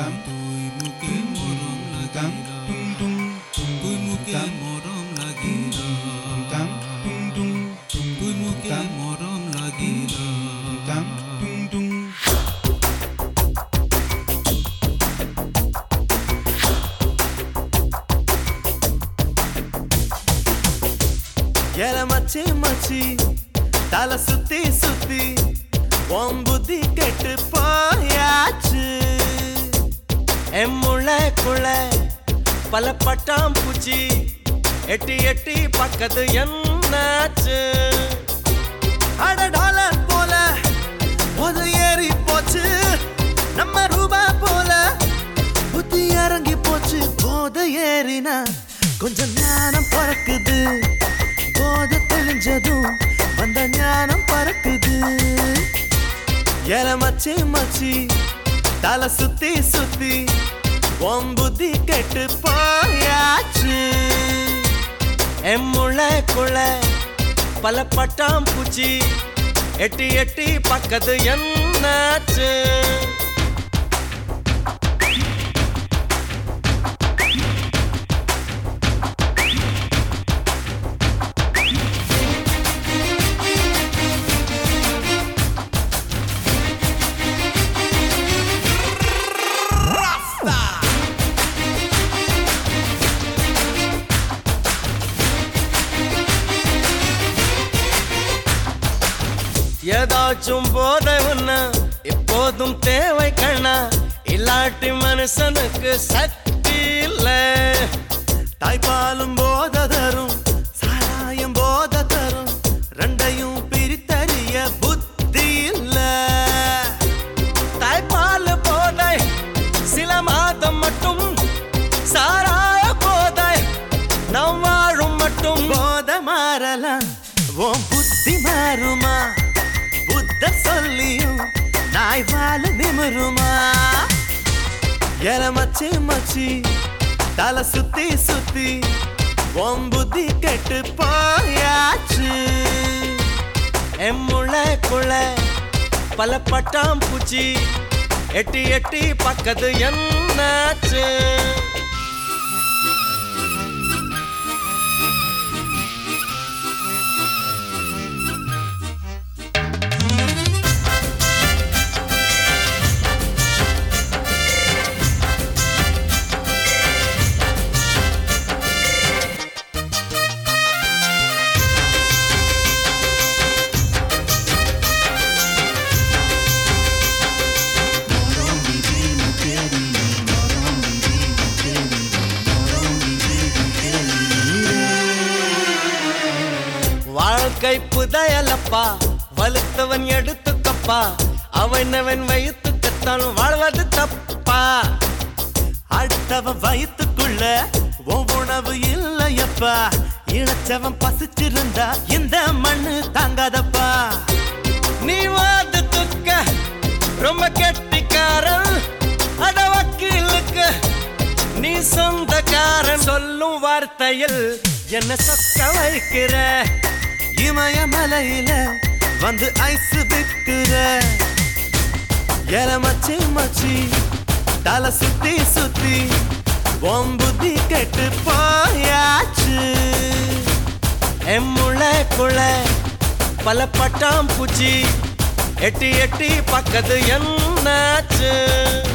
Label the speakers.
Speaker 1: மச்சி மச்சி தலை சுத்தி சுத்தி உன் புத்தி கெட்டு போயாச்சு. என் முளைக்குள்ள பல பட்டாம் பூச்சி எட்டி எட்டி பக்கத்து என்னாச்சு. அட டாலர் போல போது ஏறி போச்சு, நம்ம ரூபா போல புத்தி இறங்கி போச்சு. போத ஏறினா கொஞ்சம் ஞானம் பறக்குது, போத தெளிஞ்சதும் வந்த ஞானம் பறக்குது. ஏல மச்சி மச்சி தலை சுத்தி சுத்தி உன் புத்தி கெட்டு போயாச்சு. என் முளைக்குள்ள பல பட்டாம் பூச்சி எட்டி எட்டி பக்கத்து என்னாச்சு. ஏதாச்சும் போதை உன்ன எப்போதும் தேவை கண்ணா, இல்லாட்டி மனுஷனுக்கு சக்தி இல்ல. தாய்ப்பாலும் போத தரும், சாராயம் போத தரும், ரெண்டையும் பிரித்தறிய புத்தி இல்ல. தாய்ப்பால் போதை சில மாதம் மட்டும், சாராய போதை நம் வாழும் மட்டும். போத மாறலாம் உன் புத்தி மாறுமா, சொல்லியும் நாய் வாழ நிமிருமா. ஏல மச்சி மச்சி தலை சுத்தி சுத்தி உன் புத்தி கெட்டு போயாச்சு. என் முளைக்குள்ள பல பட்டாம் பூச்சி எட்டி எட்டி பக்கத்து என்னாச்சு. வாழ்க்கை புதையலப்பா, வலுத்தவன் எடுத்துக்கப்பா, அவனவன் வயிற்றுக்கத்தான் வாழ்வது தப்பா. அடுத்தவன் வயிற்றுக்குள்ள உணவு இல்லையப்பா, இழைச்சவன் பசிச்சிருந்தா இந்த மண்ணு தாங்காதப்பா. நீ வாதத்துக்க ரொம்ப கெட்டிக்காரன், அட வக்கீலுக்கு நீ சொந்தக்காரன். சொல்லும் வார்த்தையில் என்ன சொக்க வைக்கிற, இமயமலையில வந்து ஐஸ் விற்கிற. ஏல மச்சி மச்சி தலை சுத்தி சுத்தி உன் புத்தி கெட்டு போயாச்சு. என் முளைக்குள்ள பல பட்டாம் பூச்சி எட்டி எட்டி பக்கத்து என்னாச்சு.